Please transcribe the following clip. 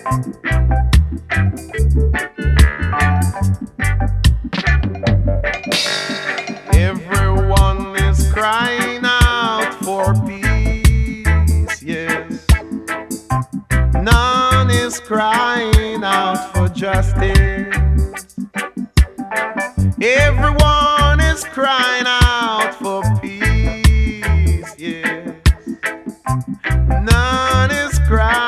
Everyone is crying out for peace, yes. None is crying out for justice. Everyone is crying